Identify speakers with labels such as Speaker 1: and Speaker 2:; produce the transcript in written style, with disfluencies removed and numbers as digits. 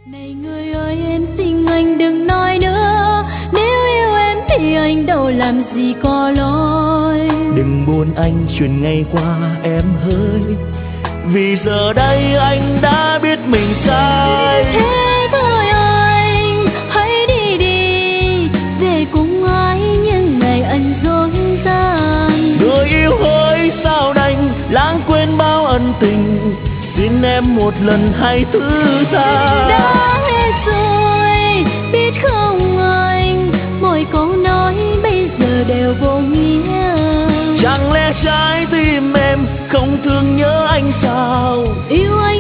Speaker 1: Này người ơi em xin anh đừng nói nữa, nếu yêu em thì anh đâu làm gì có lỗi.
Speaker 2: Đừng buồn anh chuyện ngày qua em hỡi, vì giờ đây anh đã biết mình sai.
Speaker 1: Thế thôi anh hãy đi đi, về cùng ai những ngày anh dối gian.
Speaker 2: Người yêu hỡi sao đành lãng quên bao ân tình, xin em một lần hãy thứ tha.
Speaker 1: Đã hết rồi biết không anh, mỗi câu nói bây giờ đều vô nghĩa.
Speaker 2: Chẳng lẽ trái tim em không thương nhớ anh sao?
Speaker 1: Yêu anh